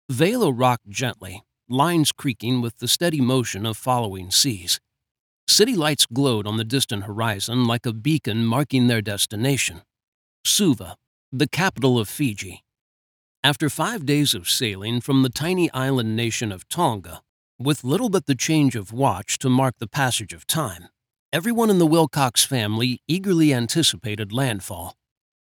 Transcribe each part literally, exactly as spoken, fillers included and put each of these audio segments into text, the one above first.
Vela rocked gently, lines creaking with the steady motion of following seas. City lights glowed on the distant horizon like a beacon marking their destination. Suva, the capital of Fiji. After five days of sailing from the tiny island nation of Tonga, with little but the change of watch to mark the passage of time, everyone in the Wilcox family eagerly anticipated landfall.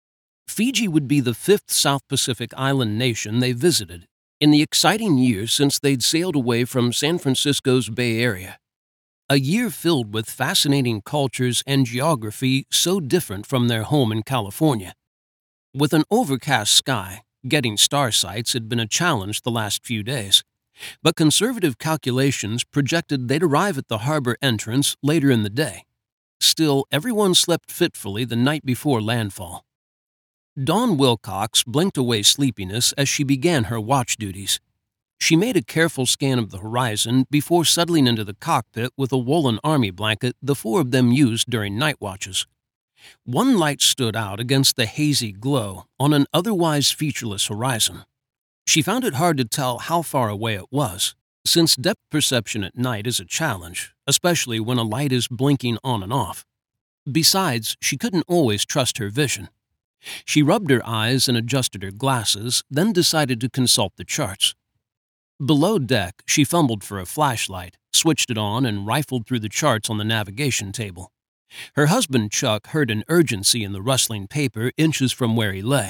Fiji would be the fifth South Pacific island nation they visited in the exciting years since they'd sailed away from San Francisco's Bay Area. A year filled with fascinating cultures and geography so different from their home in California. With an overcast sky, getting star sights had been a challenge the last few days, but conservative calculations projected they'd arrive at the harbor entrance later in the day. Still, everyone slept fitfully the night before landfall. Dawn Wilcox blinked away sleepiness as she began her watch duties. She made a careful scan of the horizon before settling into the cockpit with a woolen army blanket the four of them used during night watches. One light stood out against the hazy glow on an otherwise featureless horizon. She found it hard to tell how far away it was, since depth perception at night is a challenge, especially when a light is blinking on and off. Besides, she couldn't always trust her vision. She rubbed her eyes and adjusted her glasses, then decided to consult the charts. Below deck, she fumbled for a flashlight, switched it on, and rifled through the charts on the navigation table. Her husband Chuck heard an urgency in the rustling paper inches from where he lay.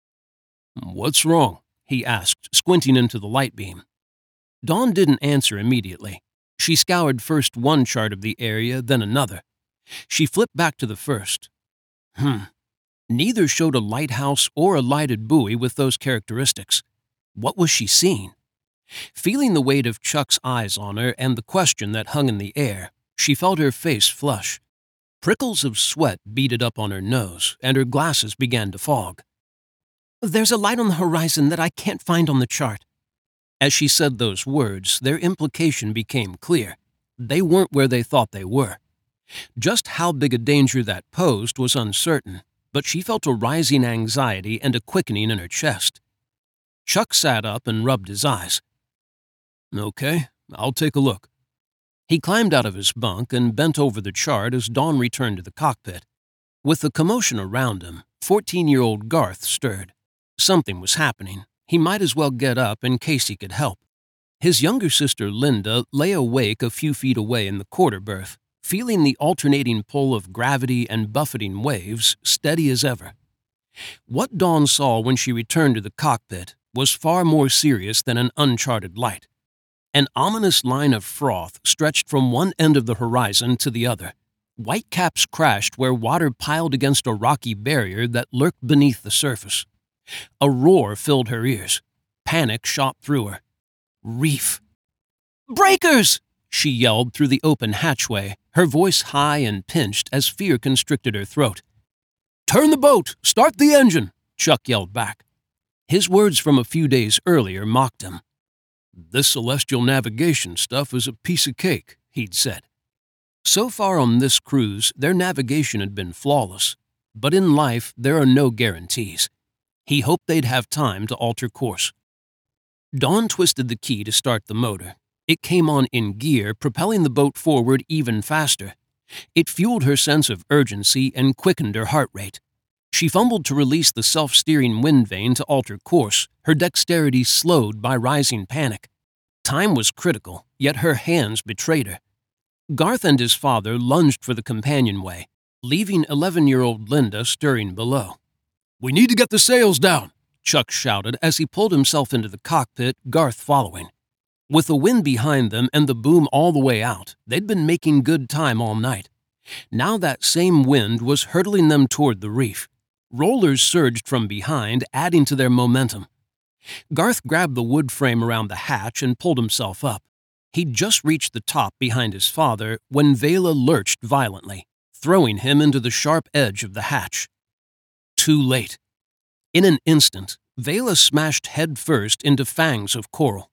"What's wrong?" he asked, squinting into the light beam. Dawn didn't answer immediately. She scoured first one chart of the area, then another. She flipped back to the first. Hmm. Neither showed a lighthouse or a lighted buoy with those characteristics. What was she seeing? Feeling the weight of Chuck's eyes on her and the question that hung in the air, she felt her face flush. Prickles of sweat beaded up on her nose, and her glasses began to fog. "There's a light on the horizon that I can't find on the chart." As she said those words, their implication became clear. They weren't where they thought they were. Just how big a danger that posed was uncertain, but she felt a rising anxiety and a quickening in her chest. Chuck sat up and rubbed his eyes. "Okay, I'll take a look." He climbed out of his bunk and bent over the chart as Dawn returned to the cockpit. With the commotion around him, fourteen-year-old Garth stirred. Something was happening. He might as well get up in case he could help. His younger sister Linda lay awake a few feet away in the quarter berth, feeling the alternating pull of gravity and buffeting waves, steady as ever. What Dawn saw when she returned to the cockpit was far more serious than an uncharted light. An ominous line of froth stretched from one end of the horizon to the other. Whitecaps crashed where water piled against a rocky barrier that lurked beneath the surface. A roar filled her ears. Panic shot through her. Reef! "Breakers!" she yelled through the open hatchway, her voice high and pinched as fear constricted her throat. "Turn the boat! Start the engine!" Chuck yelled back. His words from a few days earlier mocked him. "This celestial navigation stuff is a piece of cake," he'd said. So far on this cruise, their navigation had been flawless. But in life, there are no guarantees. He hoped they'd have time to alter course. Dawn twisted the key to start the motor. It came on in gear, propelling the boat forward even faster. It fueled her sense of urgency and quickened her heart rate. She fumbled to release the self-steering wind vane to alter course, her dexterity slowed by rising panic. Time was critical, yet her hands betrayed her. Garth and his father lunged for the companionway, leaving eleven-year-old Linda stirring below. "We need to get the sails down," Chuck shouted as he pulled himself into the cockpit, Garth following. With the wind behind them and the boom all the way out, they'd been making good time all night. Now that same wind was hurtling them toward the reef. Rollers surged from behind, adding to their momentum. Garth grabbed the wood frame around the hatch and pulled himself up. He'd just reached the top behind his father when Vela lurched violently, throwing him into the sharp edge of the hatch. Too late. In an instant, Vela smashed head first into fangs of coral.